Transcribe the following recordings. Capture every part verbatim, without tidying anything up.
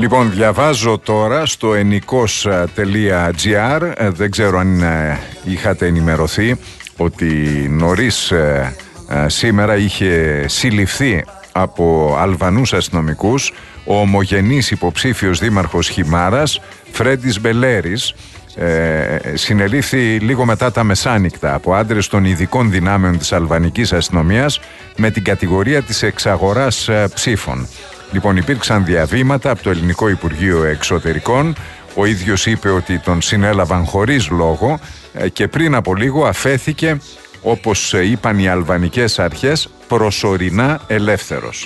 Λοιπόν, διαβάζω τώρα στο ενικός τελεία τζι άρ, δεν ξέρω αν είχατε ενημερωθεί ότι νωρίς ε, ε, σήμερα είχε συλληφθεί από Αλβανούς αστυνομικούς ο ομογενής υποψήφιος δήμαρχος Χιμάρας, Φρέντις Μπελέρης. Ε, συνελήφθη λίγο μετά τα μεσάνυχτα από άντρες των ειδικών δυνάμεων της αλβανικής αστυνομίας με την κατηγορία της εξαγοράς ε, ψήφων. Λοιπόν, υπήρξαν διαβήματα από το Ελληνικό Υπουργείο Εξωτερικών. Ο ίδιος είπε ότι τον συνέλαβαν χωρίς λόγο ε, και πριν από λίγο αφέθηκε, όπως είπαν οι αλβανικές αρχές, προσωρινά ελεύθερος.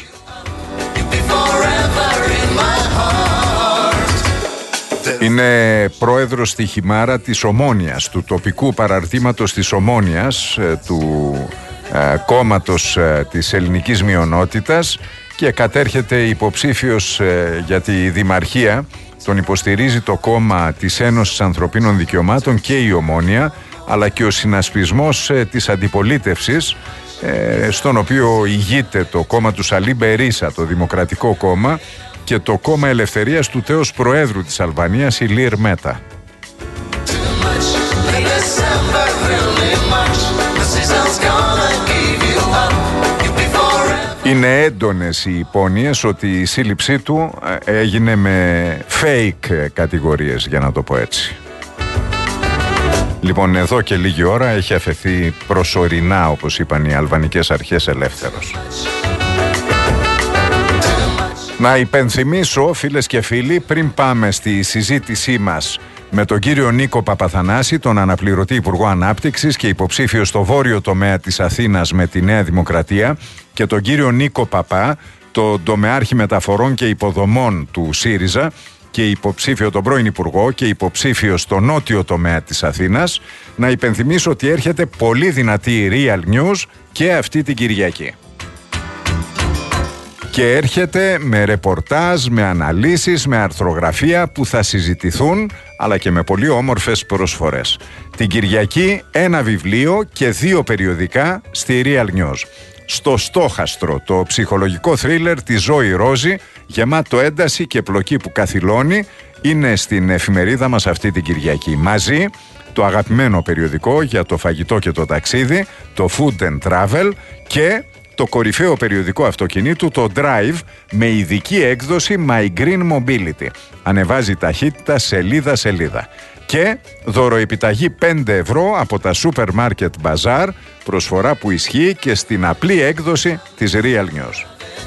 Είναι πρόεδρος στη Χιμάρα της Ομόνιας, του τοπικού παραρτήματος της Ομόνιας, του ε, κόμματος ε, της ελληνικής μειονότητας, και κατέρχεται υποψήφιος ε, για τη δημαρχία. Τον υποστηρίζει το κόμμα της Ένωσης Ανθρωπίνων Δικαιωμάτων και η Ομόνια, αλλά και ο συνασπισμός ε, της αντιπολίτευσης, ε, στον οποίο ηγείται το κόμμα του Σαλή Μπερίσα, το Δημοκρατικό Κόμμα, και το κόμμα Ελευθερίας του τέως Προέδρου της Αλβανίας, Ηλίρ Μέτα. Είναι έντονες οι υπόνοιες ότι η σύλληψή του έγινε με fake κατηγορίες, για να το πω έτσι. Λοιπόν, εδώ και λίγη ώρα έχει αφαιθεί προσωρινά, όπως είπαν οι αλβανικές αρχές, ελεύθερος. Να υπενθυμίσω, φίλες και φίλοι, πριν πάμε στη συζήτησή μας με τον κύριο Νίκο Παπαθανάση, τον αναπληρωτή Υπουργό Ανάπτυξης και υποψήφιο στο βόρειο τομέα της Αθήνας με τη Νέα Δημοκρατία, και τον κύριο Νίκο Παπά, τον τομεάρχη μεταφορών και υποδομών του ΣΥΡΙΖΑ και υποψήφιο, τον πρώην Υπουργό και υποψήφιο στο νότιο τομέα της Αθήνας, να υπενθυμίσω ότι έρχεται πολύ δυνατή Real News και αυτή την Κυριακή. Και έρχεται με ρεπορτάζ, με αναλύσεις, με αρθρογραφία που θα συζητηθούν, αλλά και με πολύ όμορφες προσφορές. Την Κυριακή ένα βιβλίο και δύο περιοδικά στη Real News. Στο Στόχαστρο, το ψυχολογικό θρίλερ της Ζόη Ρόζη, γεμάτο ένταση και πλοκή που καθυλώνει, είναι στην εφημερίδα μας αυτή την Κυριακή. Μαζί το αγαπημένο περιοδικό για το φαγητό και το ταξίδι, το Food and Travel, και το κορυφαίο περιοδικό αυτοκινήτου, το Drive, με ειδική έκδοση My Green Mobility. Ανεβάζει ταχύτητα σελίδα-σελίδα. Και δωροεπιταγή πέντε ευρώ από τα Super Market Bazaar, προσφορά που ισχύει και στην απλή έκδοση της Real News.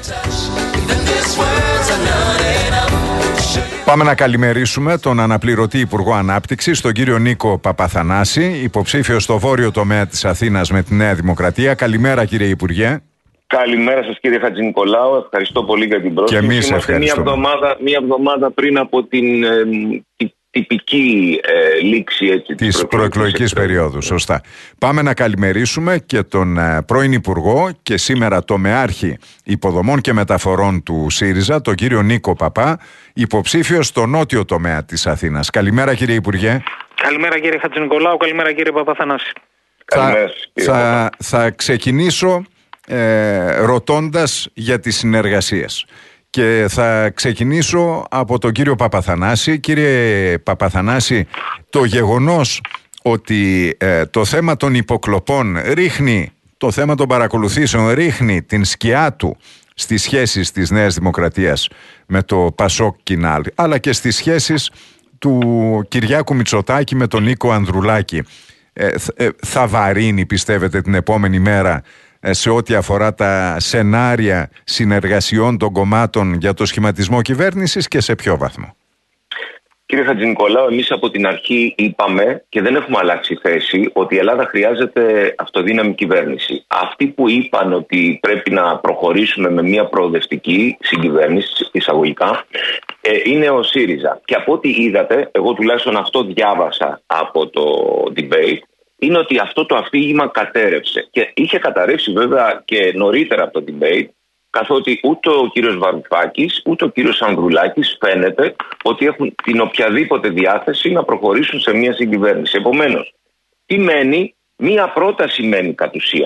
Πάμε να καλημερίσουμε τον αναπληρωτή Υπουργό Ανάπτυξης, τον κύριο Νίκο Παπαθανάση, υποψήφιο στο βόρειο τομέα της Αθήνας με τη Νέα Δημοκρατία. Καλημέρα, κύριε Υπουργέ. Καλημέρα σας, κύριε Χατζηνικολάου. Ευχαριστώ πολύ για την πρόσκληση. Και εμείς Είμαστε μια εβδομάδα, μια εβδομάδα πριν από την ε, τυπική ε, λήξη έτσι, της, της προεκλογικής περίοδου. Σωστά. Πάμε να καλημερίσουμε και τον ε, πρώην Υπουργό και σήμερα τομεάρχη υποδομών και μεταφορών του ΣΥΡΙΖΑ, τον κύριο Νίκο Παπά, υποψήφιο στο νότιο τομέα της Αθήνας. Καλημέρα, κύριε Υπουργέ. Καλημέρα, κύριε Χατζηνικολάου. Καλημέρα, κύριε Παπαθανάση. Καλημέρα, κύριε θα, θα ξεκινήσω ε, ρωτώντας για τις συνεργασίες. Και θα ξεκινήσω από τον κύριο Παπαθανάση. Κύριε Παπαθανάση, το γεγονός ότι ε, το θέμα των υποκλοπών ρίχνει, το θέμα των παρακολουθήσεων ρίχνει την σκιά του στις σχέσεις της Νέας Δημοκρατίας με το Πασόκ Κινάλ, αλλά και στις σχέσεις του Κυριάκου Μητσοτάκη με τον Νίκο Ανδρουλάκη, ε, ε, θα βαρύνει, πιστεύετε, την επόμενη μέρα σε ό,τι αφορά τα σενάρια συνεργασιών των κομμάτων για το σχηματισμό κυβέρνησης, και σε ποιο βαθμό? Κύριε Χατζηνικολάου, εμείς από την αρχή είπαμε και δεν έχουμε αλλάξει θέση ότι η Ελλάδα χρειάζεται αυτοδύναμη κυβέρνηση. Αυτοί που είπαν ότι πρέπει να προχωρήσουμε με μια προοδευτική συγκυβέρνηση, εισαγωγικά, είναι ο ΣΥΡΙΖΑ. Και από ό,τι είδατε, εγώ τουλάχιστον αυτό διάβασα από το debate, είναι ότι αυτό το αφήγημα κατέρευσε. Και είχε καταρρεύσει βέβαια και νωρίτερα από το debate, καθότι ούτε ο κύριος Βαρουφάκης ούτε ο κύριος Ανδρουλάκης φαίνεται ότι έχουν την οποιαδήποτε διάθεση να προχωρήσουν σε μια συγκυβέρνηση. Επομένως, τι μένει? Μία πρόταση μένει κατ' ουσίαν.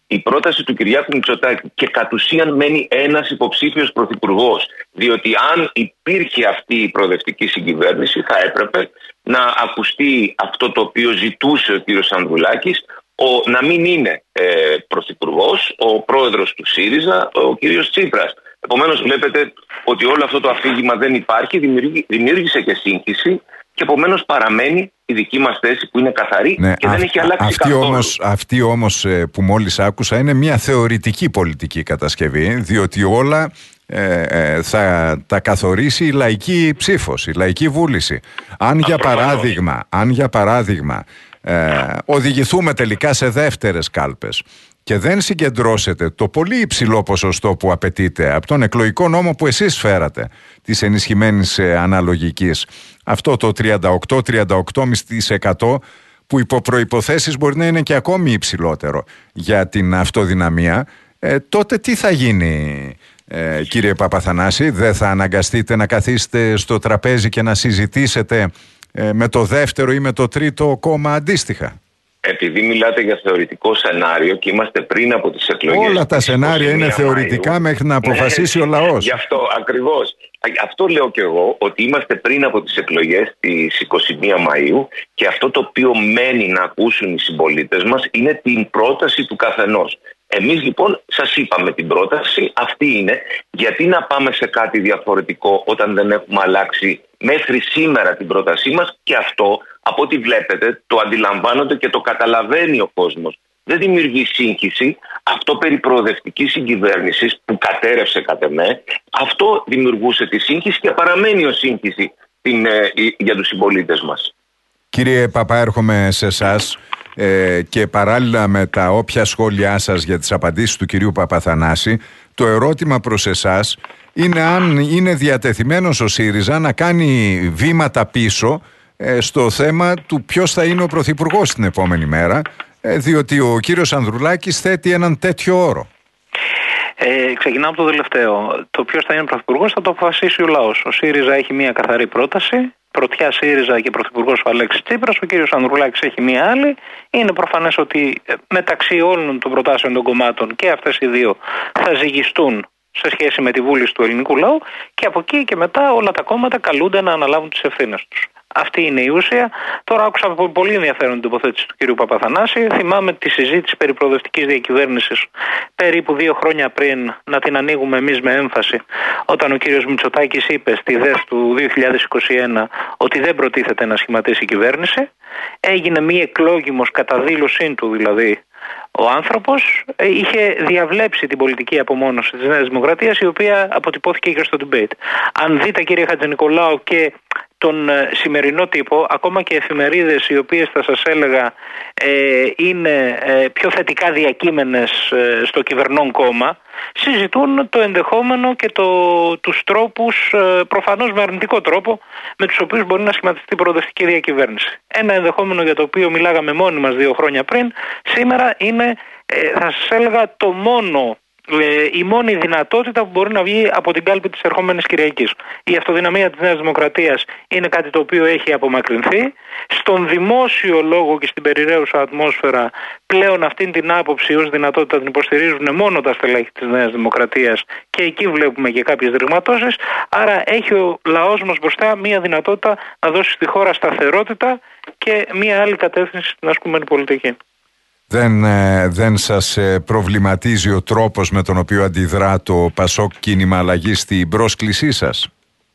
η πρόταση του Κυριάκου Μητσοτάκη και κατ' ουσίαν μένει ένας υποψήφιος πρωθυπουργός. Διότι αν υπήρχε αυτή η προοδευτική συγκυβέρνηση, θα έπρεπε να ακουστεί αυτό το οποίο ζητούσε ο κύριος Ανδρουλάκης, ο, να μην είναι ε, πρωθυπουργός, ο πρόεδρος του ΣΥΡΙΖΑ, ο κύριος Τσίπρας. Επομένως, βλέπετε ότι όλο αυτό το αφήγημα δεν υπάρχει, δημιούργησε και σύγχυση και επομένως παραμένει η δική μας θέση που είναι καθαρή, ναι, και α, δεν έχει αλλάξει αυτή καθόλου. Όμως, αυτή όμως που μόλις άκουσα είναι μια θεωρητική πολιτική κατασκευή, διότι όλα ε, ε, θα τα καθορίσει η λαϊκή ψήφος, η λαϊκή βούληση. Αν για παράδειγμα, αν για παράδειγμα ε, οδηγηθούμε τελικά σε δεύτερες κάλπες και δεν συγκεντρώσετε το πολύ υψηλό ποσοστό που απαιτείται από τον εκλογικό νόμο που εσείς φέρατε, της ενισχυμένης αναλογικής, αυτό το τριάντα οκτώ με τριάντα οκτώ κόμμα πέντε τοις εκατό που υπό προϋποθέσεις μπορεί να είναι και ακόμη υψηλότερο για την αυτοδυναμία, ε, τότε τι θα γίνει, ε, κύριε Παπαθανάση? Δεν θα αναγκαστείτε να καθίσετε στο τραπέζι και να συζητήσετε ε, με το δεύτερο ή με το τρίτο κόμμα αντίστοιχα? Επειδή μιλάτε για θεωρητικό σενάριο και είμαστε πριν από τις εκλογές. Όλα τα σενάρια είναι θεωρητικά Μαΐου, μέχρι να αποφασίσει, ναι, ο λαός. Γι' αυτό ακριβώς. Αυτό λέω και εγώ, ότι είμαστε πριν από τις εκλογές της εικοστή πρώτη Μαΐου και αυτό το οποίο μένει να ακούσουν οι συμπολίτες μας είναι την πρόταση του καθενός. Εμείς λοιπόν σας είπαμε την πρόταση, αυτή είναι. Γιατί να πάμε σε κάτι διαφορετικό όταν δεν έχουμε αλλάξει μέχρι σήμερα την πρότασή μας? Και αυτό, από ό,τι βλέπετε, το αντιλαμβάνονται και το καταλαβαίνει ο κόσμος. Δεν δημιουργεί σύγχυση. Αυτό περί προοδευτικής συγκυβέρνησης που κατέρευσε κατ' εμέ, αυτό δημιουργούσε τη σύγχυση και παραμένει ως σύγχυση την, ε, για τους συμπολίτες μας. Κύριε Παπά, έρχομαι σε εσάς ε, και παράλληλα με τα όποια σχόλιά σας για τις απαντήσεις του κυρίου Παπαθανάση, το ερώτημα προς εσάς είναι αν είναι διατεθειμένος ο ΣΥΡΙΖΑ να κάνει βήματα πίσω ε, στο θέμα του ποιος θα είναι ο πρωθυπουργός την επόμενη μέρα, ε, διότι ο κύριος Ανδρουλάκης θέτει έναν τέτοιο όρο. Ε, ξεκινάω από το τελευταίο. Το ποιος θα είναι πρωθυπουργός θα το αποφασίσει ο λαός. Ο ΣΥΡΙΖΑ έχει μια καθαρή πρόταση. Πρωτιά ΣΥΡΙΖΑ και πρωθυπουργός ο Αλέξης Τσίπρας. Ο κύριος Ανδρουλάκης έχει μια άλλη. Είναι προφανές ότι μεταξύ όλων των προτάσεων των κομμάτων και αυτές οι δύο θα ζυγιστούν σε σχέση με τη βούληση του ελληνικού λαού και από εκεί και μετά όλα τα κόμματα καλούνται να αναλάβουν τις ευθύνες τους. Αυτή είναι η ουσία. Τώρα άκουσα πολύ ενδιαφέρον την τοποθέτηση του κ. Παπαθανάση. Θυμάμαι τη συζήτηση περί προοδευτικής διακυβέρνησης περίπου δύο χρόνια πριν, να την ανοίγουμε εμείς με έμφαση, όταν ο κ. Μητσοτάκης είπε στη ΔΕΘ του δύο χιλιάδες είκοσι ένα ότι δεν προτίθεται να σχηματίσει η κυβέρνηση. Έγινε μία εκλόγιμος κατά δήλωσή του δηλαδή. Ο άνθρωπος είχε διαβλέψει την πολιτική απομόνωση της Νέας Δημοκρατίας, η οποία αποτυπώθηκε και στο debate. Αν δείτε, κύριε Χατζηνικολάου, και τον σημερινό τύπο, ακόμα και εφημερίδες οι οποίες θα σας έλεγα ε, είναι ε, πιο θετικά διακείμενες ε, στο κυβερνών κόμμα, συζητούν το ενδεχόμενο και το, τους τρόπους, ε, προφανώς με αρνητικό τρόπο, με τους οποίους μπορεί να σχηματιστεί προοδευτική διακυβέρνηση. Ένα ενδεχόμενο για το οποίο μιλάγαμε μόνοι μας δύο χρόνια πριν, σήμερα είναι, ε, θα σας έλεγα, το μόνο, ε, η μόνη δυνατότητα που μπορεί να βγει από την κάλπη της ερχόμενης Κυριακής. Η αυτοδυναμία της Νέας Δημοκρατίας είναι κάτι το οποίο έχει απομακρυνθεί. Στον δημόσιο λόγο και στην περιραίουσα ατμόσφαιρα πλέον αυτήν την άποψη ως δυνατότητα την υποστηρίζουν μόνο τα στελέχη της Νέας Δημοκρατίας και εκεί βλέπουμε και κάποιες ρηγματώσεις. Άρα έχει ο λαός μας μπροστά μία δυνατότητα να δώσει στη χώρα σταθερότητα και μία άλλη κατεύθυνση στην ασκούμενη πολιτική. Δεν, ε, δεν σας ε, προβληματίζει ο τρόπος με τον οποίο αντιδρά το Πασόκ Κίνημα Αλλαγής στην πρόσκλησή σας?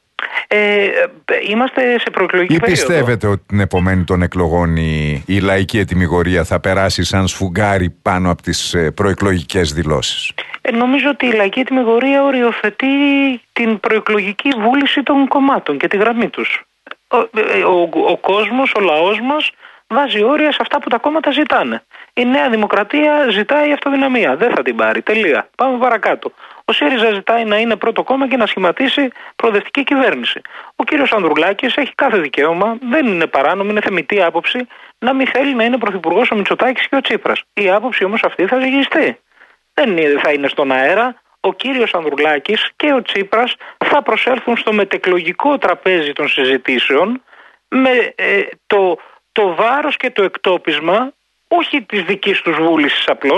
Ε, είμαστε σε προεκλογική περίοδο. Ή πιστεύετε ότι την επομένη των εκλογών η, η λαϊκή ετυμηγορία θα περάσει σαν σφουγγάρι πάνω από τις ε, προεκλογικές δηλώσεις? Ε, νομίζω ότι η λαϊκή ετυμηγορία οριοθετεί την προεκλογική βούληση των κομμάτων και τη γραμμή τους. Ο, ο, ο κόσμος, ο λαός μας βάζει όρια σε αυτά που τα κόμματα ζητάνε. Η Νέα Δημοκρατία ζητάει αυτοδυναμία. Δεν θα την πάρει. Τελεία. Πάμε παρακάτω. Ο ΣΥΡΙΖΑ ζητάει να είναι πρώτο κόμμα και να σχηματίσει προοδευτική κυβέρνηση. Ο κύριος Ανδρουλάκης έχει κάθε δικαίωμα, δεν είναι παράνομη, είναι θεμιτή άποψη, να μην θέλει να είναι πρωθυπουργός ο Μητσοτάκης και ο Τσίπρας. Η άποψη όμως αυτή θα ζυγιστεί. Δεν θα είναι στον αέρα. Ο κύριος Ανδρουλάκης και ο Τσίπρας θα προσέλθουν στο μετεκλογικό τραπέζι των συζητήσεων με ε, το, το βάρος και το εκτόπισμα όχι της δικής τους βούλησης απλώς,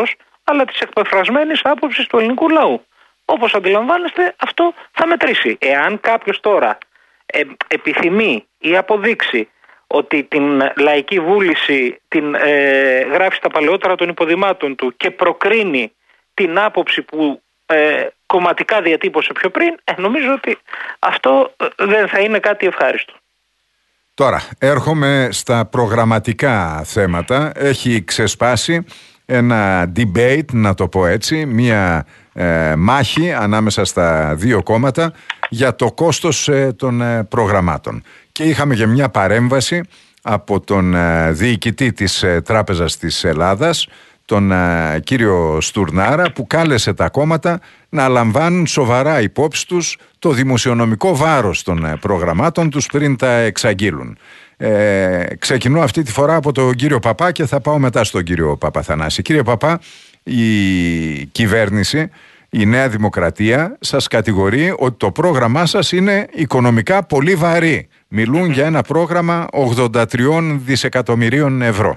αλλά της εκπεφρασμένης άποψης του ελληνικού λαού. Όπως αντιλαμβάνεστε, αυτό θα μετρήσει. Εάν κάποιος τώρα ε, επιθυμεί ή αποδείξει ότι την λαϊκή βούληση την ε, γράφει στα παλαιότερα των υποδημάτων του και προκρίνει την άποψη που ε, κομματικά διατύπωσε πιο πριν, ε, νομίζω ότι αυτό δεν θα είναι κάτι ευχάριστο. Τώρα, έρχομαι στα προγραμματικά θέματα. Έχει ξεσπάσει ένα debate, να το πω έτσι, μία ε, μάχη ανάμεσα στα δύο κόμματα για το κόστος ε, των ε, προγραμμάτων. Και είχαμε και μια παρέμβαση από τον ε, διοικητή της ε, Τράπεζας της Ελλάδας, τον ε, κύριο Στουρνάρα, που κάλεσε τα κόμματα να λαμβάνουν σοβαρά υπόψη τους το δημοσιονομικό βάρος των ε, προγραμμάτων τους πριν τα εξαγγείλουν. Ε, ξεκινώ αυτή τη φορά από τον κύριο Παπά και θα πάω μετά στον κύριο Παπαθανάση. Κύριε Παπά, η κυβέρνηση, η Νέα Δημοκρατία, σας κατηγορεί ότι το πρόγραμμά σας είναι οικονομικά πολύ βαρύ. Μιλούν για ένα πρόγραμμα ογδόντα τρία δισεκατομμυρίων ευρώ.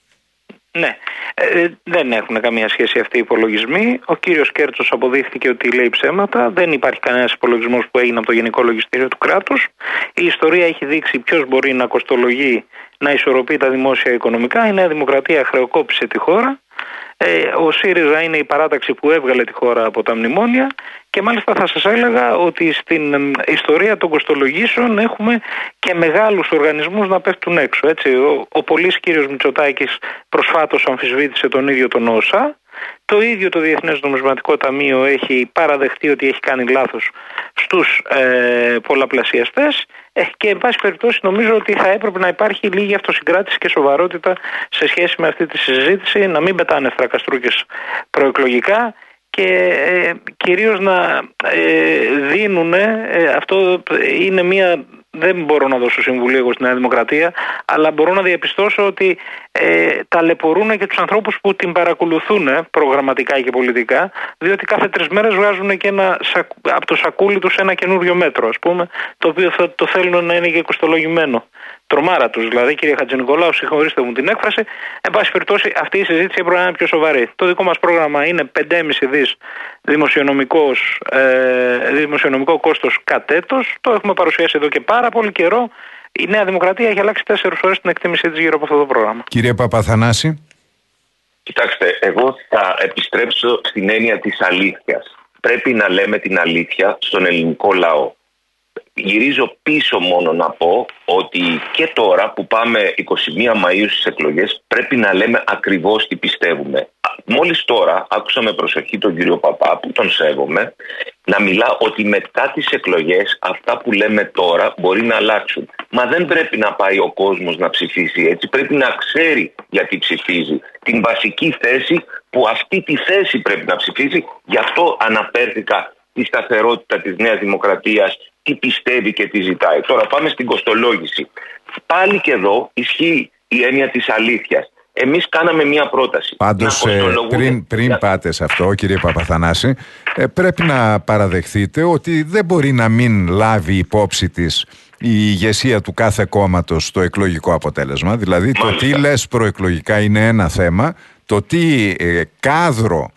Ναι, ε, δεν έχουν καμία σχέση αυτοί οι υπολογισμοί. Ο κύριος Κέρτσος αποδείχθηκε ότι λέει ψέματα. Δεν υπάρχει κανένας υπολογισμός που έγινε από το Γενικό Λογιστήριο του κράτους. Η ιστορία έχει δείξει ποιος μπορεί να κοστολογεί, να ισορροπεί τα δημόσια οικονομικά. Η Νέα Δημοκρατία χρεοκόπησε τη χώρα. Ε, ο ΣΥΡΙΖΑ είναι η παράταξη που έβγαλε τη χώρα από τα μνημόνια και μάλιστα θα σας έλεγα ότι στην ιστορία των κοστολογήσεων έχουμε και μεγάλους οργανισμούς να πέφτουν έξω. Έτσι. Ο, ο πολύς κύριος Μητσοτάκης προσφάτως αμφισβήτησε τον ίδιο τον ΩΣΑ. Το ίδιο το Διεθνές Νομισματικό Ταμείο έχει παραδεχτεί ότι έχει κάνει λάθος στους ε, πολλαπλασιαστές ε, και εν πάση περιπτώσει νομίζω ότι θα έπρεπε να υπάρχει λίγη αυτοσυγκράτηση και σοβαρότητα σε σχέση με αυτή τη συζήτηση, να μην πετάνε στρακαστρούκες προεκλογικά και ε, κυρίως να ε, δίνουν, ε, αυτό είναι μια... Δεν μπορώ να δώσω συμβουλή εγώ στη Νέα Δημοκρατία, αλλά μπορώ να διαπιστώσω ότι ε, ταλαιπωρούν και τους ανθρώπους που την παρακολουθούν ε, προγραμματικά και πολιτικά, διότι κάθε τρεις μέρες βγάζουν και ένα, από το σακούλι τους ένα καινούριο μέτρο, ας πούμε, το οποίο θα, το θέλουν να είναι και κοστολογημένο. Τρομάρα τους, δηλαδή, κύριε Χατζηνικολάου, συγχωρήστε μου την έκφραση. Εν πάση περιπτώσει, αυτή η συζήτηση έπρεπε να είναι πιο σοβαρή. Το δικό μας πρόγραμμα είναι πέντε κόμμα πέντε δις δημοσιονομικός, ε, δημοσιονομικό κόστος κατ' έτος. Το έχουμε παρουσιάσει εδώ και πάρα πολύ καιρό. Η Νέα Δημοκρατία έχει αλλάξει τέσσερις φορές την εκτίμησή της γύρω από αυτό το πρόγραμμα. Κύριε Παπαθανάση. Κοιτάξτε, εγώ θα επιστρέψω στην έννοια της αλήθειας. Πρέπει να λέμε την αλήθεια στον ελληνικό λαό. Γυρίζω πίσω μόνο να πω ότι και τώρα που πάμε εικοστή πρώτη Μαΐου στις εκλογές πρέπει να λέμε ακριβώς τι πιστεύουμε. Μόλις τώρα άκουσα με προσοχή τον κύριο Παπά, που τον σέβομαι, να μιλά ότι μετά τις εκλογές αυτά που λέμε τώρα μπορεί να αλλάξουν. Μα δεν πρέπει να πάει ο κόσμος να ψηφίσει έτσι, πρέπει να ξέρει γιατί ψηφίζει. Την βασική θέση που αυτή τη θέση πρέπει να ψηφίσει, γι' αυτό αναφέρθηκα τη σταθερότητα της Νέας Δημοκρατίας, τι πιστεύει και τι ζητάει. Τώρα πάμε στην κοστολόγηση. Πάλι και εδώ ισχύει η έννοια της αλήθειας. Εμείς κάναμε μία πρόταση. Πάντως πριν, πριν για... πάτε σε αυτό, κύριε Παπαθανάση, ε, πρέπει να παραδεχθείτε ότι δεν μπορεί να μην λάβει υπόψη της η ηγεσία του κάθε κόμματος στο εκλογικό αποτέλεσμα. Δηλαδή Μάλιστα. το τι λες προεκλογικά είναι ένα θέμα, το τι ε, κάδρο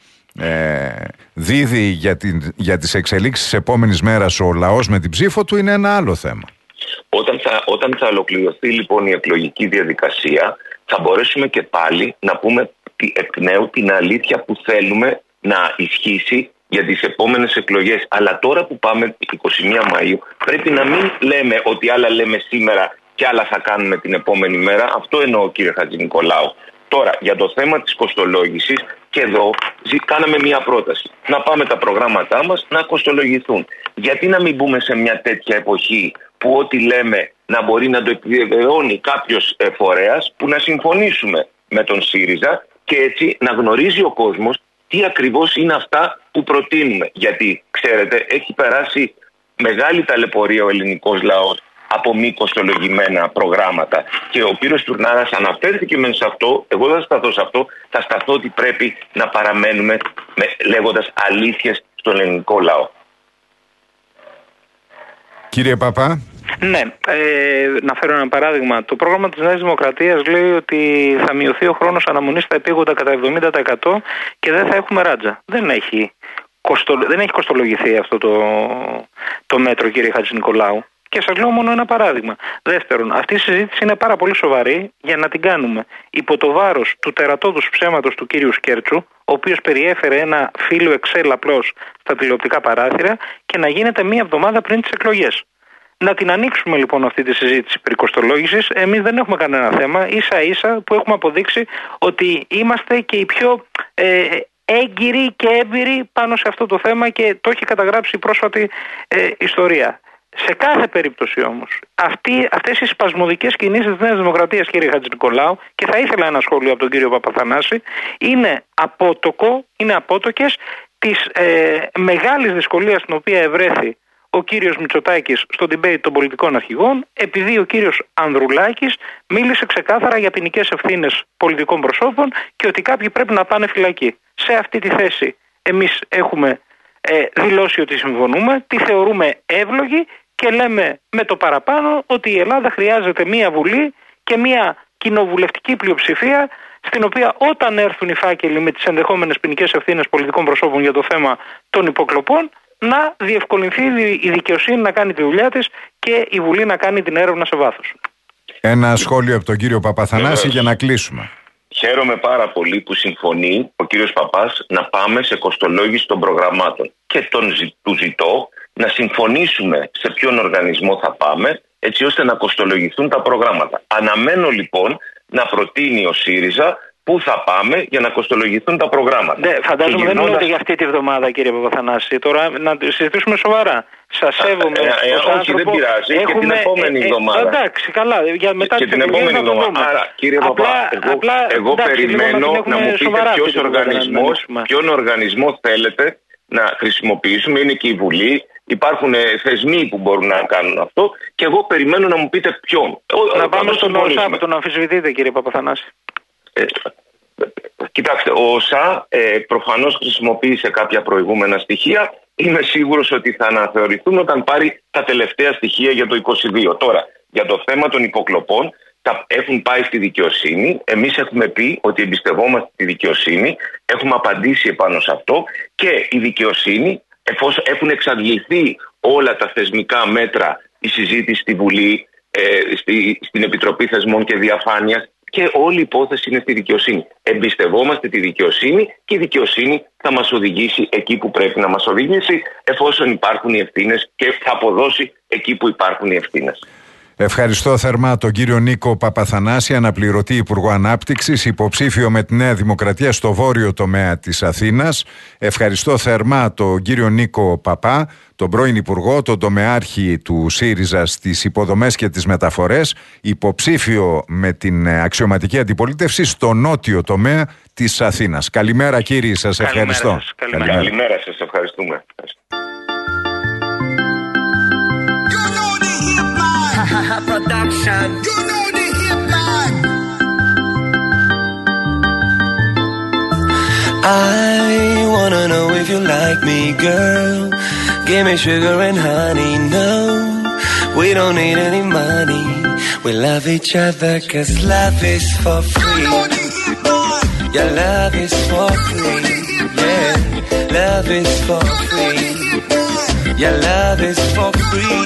Ε, δίδει για, την, για τις εξελίξεις της επόμενης μέρας ο λαός με την ψήφο του είναι ένα άλλο θέμα. Όταν θα, όταν θα ολοκληρωθεί λοιπόν η εκλογική διαδικασία θα μπορέσουμε και πάλι να πούμε εκ νέου την αλήθεια που θέλουμε να ισχύσει για τις επόμενες εκλογές. Αλλά τώρα που πάμε εικοστή πρώτη Μαΐου πρέπει να μην λέμε ότι άλλα λέμε σήμερα και άλλα θα κάνουμε την επόμενη μέρα. Αυτό εννοώ, κύριε Χατζηνικολάου. Τώρα, για το θέμα της κοστολόγησης, και εδώ κάναμε μια πρόταση. Να πάμε τα προγράμματά μας να κοστολογηθούν. Γιατί να μην μπούμε σε μια τέτοια εποχή που ό,τι λέμε να μπορεί να το επιβεβαιώνει κάποιος φορέας, που να συμφωνήσουμε με τον ΣΥΡΙΖΑ και έτσι να γνωρίζει ο κόσμος τι ακριβώς είναι αυτά που προτείνουμε. Γιατί, ξέρετε, έχει περάσει μεγάλη ταλαιπωρία ο ελληνικός λαός από μη κοστολογημένα προγράμματα. Και ο κύριος Στουρνάρας αναφέρθηκε μέσα σε αυτό, εγώ δεν θα σταθώ σε αυτό, θα σταθώ ότι πρέπει να παραμένουμε με, λέγοντας αλήθειες στον ελληνικό λαό. Κύριε Παπά. Ναι, ε, να φέρω ένα παράδειγμα. Το πρόγραμμα της Νέας Δημοκρατίας λέει ότι θα μειωθεί ο χρόνος αναμονής στα επίγοντα κατά εβδομήντα τοις εκατό και δεν θα έχουμε ράτζα. Δεν έχει, κοστο, δεν έχει κοστολογηθεί αυτό το, το μέτρο, κύριε Χατζηνικολάου. Και σας λέω μόνο ένα παράδειγμα. Δεύτερον, αυτή η συζήτηση είναι πάρα πολύ σοβαρή για να την κάνουμε υπό το βάρος του τερατώδους ψέματος του κύριου Σκέρτσου, ο οποίος περιέφερε ένα φύλλο Excel απλώς στα τηλεοπτικά παράθυρα, και να γίνεται μία εβδομάδα πριν τις εκλογές. Να την ανοίξουμε λοιπόν αυτή τη συζήτηση περί κοστολόγησης. Εμείς δεν έχουμε κανένα θέμα, ίσα ίσα που έχουμε αποδείξει ότι είμαστε και οι πιο ε, έγκυροι και έμπειροι πάνω σε αυτό το θέμα, και το έχει καταγράψει η πρόσφατη ε, ιστορία. Σε κάθε περίπτωση όμως, αυτοί, αυτές οι σπασμωδικές κινήσεις της Νέας Δημοκρατίας, κύριε Χατζηνικολάου, και θα ήθελα ένα σχόλιο από τον κύριο Παπαθανάση, είναι απότοκο, είναι απότοκες της ε, μεγάλης δυσκολίας στην οποία ευρέθη ο κύριος Μητσοτάκης στο debate των πολιτικών αρχηγών, επειδή ο κύριος Ανδρουλάκης μίλησε ξεκάθαρα για ποινικές ευθύνες πολιτικών προσώπων και ότι κάποιοι πρέπει να πάνε φυλακή. Σε αυτή τη θέση εμείς έχουμε ε, δηλώσει ότι συμφωνούμε, τη θεωρούμε εύλογη και λέμε με το παραπάνω ότι η Ελλάδα χρειάζεται μία βουλή και μία κοινοβουλευτική πλειοψηφία, στην οποία όταν έρθουν οι φάκελοι με τις ενδεχόμενες ποινικές ευθύνες πολιτικών προσώπων για το θέμα των υποκλοπών, να διευκολυνθεί η δικαιοσύνη να κάνει τη δουλειά της και η Βουλή να κάνει την έρευνα σε βάθος. Ένα σχόλιο από τον κύριο Παπαθανάση για να κλείσουμε. Χαίρομαι πάρα πολύ που συμφωνεί ο κύριος Παπάς να πάμε σε κοστολόγηση των προγραμμάτων, και τον, του ζητώ να συμφωνήσουμε σε ποιον οργανισμό θα πάμε, έτσι ώστε να κοστολογηθούν τα προγράμματα. Αναμένω λοιπόν να προτείνει ο ΣΥΡΙΖΑ πού θα πάμε για να κοστολογηθούν τα προγράμματα. Ναι, φαντάζομαι γυρνώντας... δεν μιλάτε για αυτή τη βδομάδα, κύριε Παπαθανάση. Τώρα να συζητήσουμε σοβαρά. Σας σέβομαι. Ε, ε, ως όχι, άνθρωπο. δεν πειράζει. Έχουμε... Και την επόμενη εβδομάδα. Ε, ε, εντάξει, καλά. Για μετά και την επόμενη εβδομάδα. Άρα, κύριε Παπά, εγώ, απλά, εγώ εντάξει, περιμένω να, να μου πείτε ποιος οργανισμός, ποιον οργανισμό θέλετε να χρησιμοποιήσουμε. Είναι και η Βουλή. Υπάρχουν θεσμοί που μπορούν να κάνουν αυτό. Και εγώ περιμένω να μου πείτε ποιον. Να πάμε στον ΟΣΑ που τον αμφισβητείτε, κύριε Παπαθανάση. Ε, Κοιτάξτε, ο ΟΣΑ ε, προφανώς χρησιμοποίησε κάποια προηγούμενα στοιχεία. Είμαι σίγουρος ότι θα αναθεωρηθούν όταν πάρει τα τελευταία στοιχεία για το είκοσι δύο. Τώρα, για το θέμα των υποκλοπών, τα έχουν πάει στη δικαιοσύνη. Εμείς έχουμε πει ότι εμπιστευόμαστε τη δικαιοσύνη. Έχουμε απαντήσει επάνω σε αυτό. Και η δικαιοσύνη, εφόσον έχουν εξαντληθεί όλα τα θεσμικά μέτρα, η συζήτηση στη Βουλή, ε, στη, στην Επιτροπή Θεσμών και Διαφάνειας, και όλη η υπόθεση είναι στη δικαιοσύνη. Εμπιστευόμαστε τη δικαιοσύνη και η δικαιοσύνη θα μας οδηγήσει εκεί που πρέπει να μας οδηγήσει, εφόσον υπάρχουν οι ευθύνες, και θα αποδώσει εκεί που υπάρχουν οι ευθύνες. Ευχαριστώ θερμά τον κύριο Νίκο Παπαθανάση, αναπληρωτή Υπουργό Ανάπτυξης, υποψήφιο με τη Νέα Δημοκρατία στο βόρειο τομέα της Αθήνας. Ευχαριστώ θερμά τον κύριο Νίκο Παπά, τον πρώην Υπουργό, τον τομεάρχη του ΣΥΡΙΖΑ στις υποδομές και τις μεταφορές, υποψήφιο με την αξιωματική αντιπολίτευση στο νότιο τομέα της Αθήνας. Καλημέρα κύριοι, σας ευχαριστώ. Καλημέρα σας, καλημέρα. Καλημέρα σας, ευχαριστούμε. Production. You know the hit man. I wanna know if you like me, girl. Give me sugar and honey. No, we don't need any money. We love each other 'cause love is for free. Your love is for free. Yeah, love is for free. Your love is for free.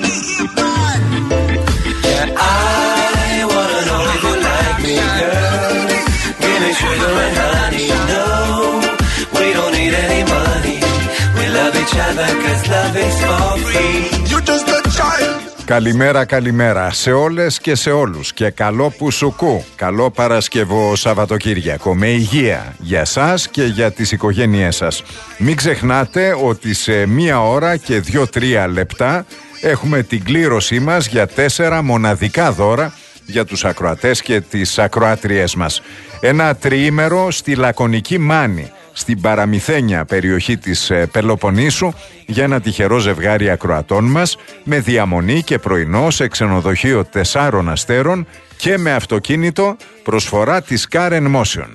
I wanna know if you like me, girl. Give me sugar and honey. No, we don't need any money. We love each other 'cause love is for free. You're just a child. Καλημέρα, καλημέρα σε όλες και σε όλους και καλό Πουσουκού, καλό Παρασκευό Σαββατοκύριακο με υγεία για σας και για τις οικογένειές σας. Μην ξεχνάτε ότι σε μία ώρα και δύο-τρία λεπτά έχουμε την κλήρωσή μας για τέσσερα μοναδικά δώρα για τους ακροατές και τις ακροάτριές μας. Ένα τριήμερο στη Λακωνική Μάνη, στην παραμυθένια περιοχή της Πελοποννήσου, για ένα τυχερό ζευγάρι ακροατών μας, με διαμονή και πρωινό σε ξενοδοχείο τεσσάρων αστέρων και με αυτοκίνητο, προσφορά της Car and Motion.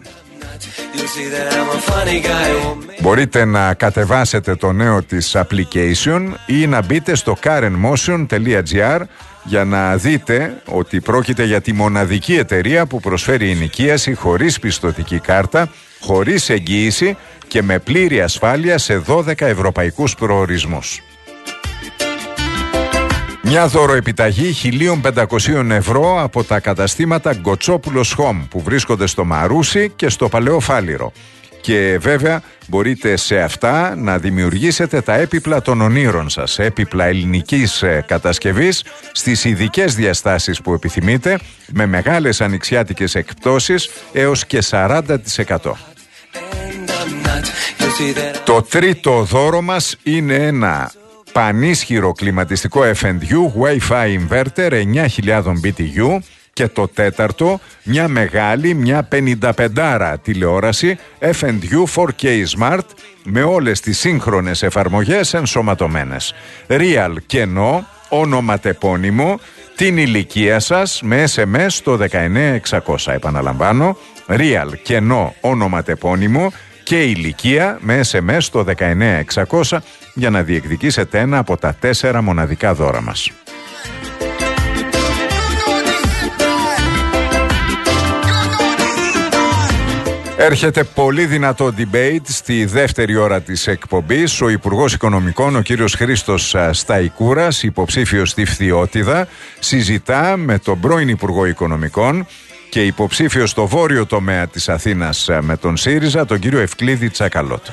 Μπορείτε να κατεβάσετε το νέο της application ή να μπείτε στο car and motion τελεία gr για να δείτε ότι πρόκειται για τη μοναδική εταιρεία που προσφέρει ενοικίαση χωρίς πιστωτική κάρτα, χωρίς εγγύηση και με πλήρη ασφάλεια σε δώδεκα ευρωπαϊκούς προορισμούς. Μια δωροεπιταγή χίλια πεντακόσια ευρώ από τα καταστήματα Γκοτσόπουλος Home που βρίσκονται στο Μαρούσι και στο Παλαιό Φάληρο. Και βέβαια μπορείτε σε αυτά να δημιουργήσετε τα έπιπλα των ονείρων σας, έπιπλα ελληνικής κατασκευής στις ειδικές διαστάσεις που επιθυμείτε, με μεγάλες ανοιξιάτικες εκπτώσεις έως και σαράντα τοις εκατό. Το τρίτο δώρο μας είναι ένα πανίσχυρο κλιματιστικό εφ εντ γιου Wi-Fi inverter εννιά χιλιάδες μπι τι γιου και το τέταρτο μια μεγάλη, μια πενηνταπεντάρα τηλεόραση εφ εντ γιου φορ κέι Smart με όλες τις σύγχρονες εφαρμογές ενσωματωμένες. Real κενό, ονοματεπώνυμο, την ηλικία σας με ες εμ ες στο δεκαεννέα εξακόσια. Επαναλαμβάνω, Real κενό, ονοματεπώνυμο και ηλικία με ες εμ ες στο δεκαεννέα εξακόσια για να διεκδικήσετε ένα από τα τέσσερα μοναδικά δώρα μας. Έρχεται πολύ δυνατό debate στη δεύτερη ώρα της εκπομπής. Ο Υπουργός Οικονομικών, ο κύριος Χρήστος Σταϊκούρας, υποψήφιος στη Φθιώτιδα, συζητά με τον πρώην Υπουργό Οικονομικών και υποψήφιο στο βόρειο τομέα της Αθήνας με τον ΣΥΡΙΖΑ, τον κύριο Ευκλήδη Τσακαλώτο.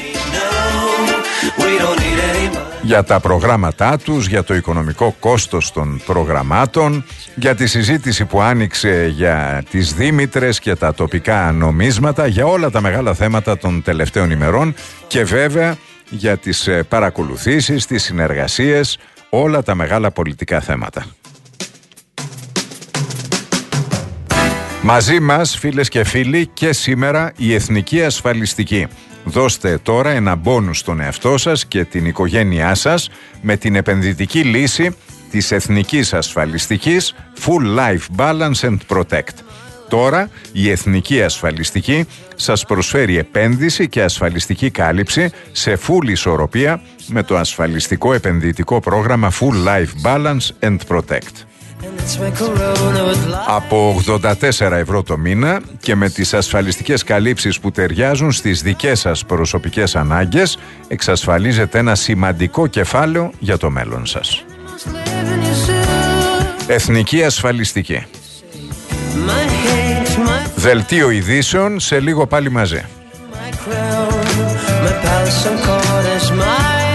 Για τα προγράμματά τους, για το οικονομικό κόστος των προγραμμάτων, για τη συζήτηση που άνοιξε για τις Δήμητρες και τα τοπικά νομίσματα, για όλα τα μεγάλα θέματα των τελευταίων ημερών και βέβαια για τις παρακολουθήσεις, τις συνεργασίες, όλα τα μεγάλα πολιτικά θέματα. Μαζί μας, φίλες και φίλοι, και σήμερα η Εθνική Ασφαλιστική. Δώστε τώρα ένα μπόνους στον εαυτό σας και την οικογένειά σας με την επενδυτική λύση της Εθνικής Ασφαλιστικής Full Life Balance and Protect. Τώρα η Εθνική Ασφαλιστική σας προσφέρει επένδυση και ασφαλιστική κάλυψη σε full ισορροπία με το ασφαλιστικό επενδυτικό πρόγραμμα Full Life Balance and Protect. Από ογδόντα τέσσερα ευρώ το μήνα και με τις ασφαλιστικές καλύψεις που ταιριάζουν στις δικές σας προσωπικές ανάγκες, εξασφαλίζετε ένα σημαντικό κεφάλαιο για το μέλλον σας. Εθνική Ασφαλιστική. Δελτίο ειδήσεων, σε λίγο πάλι μαζί.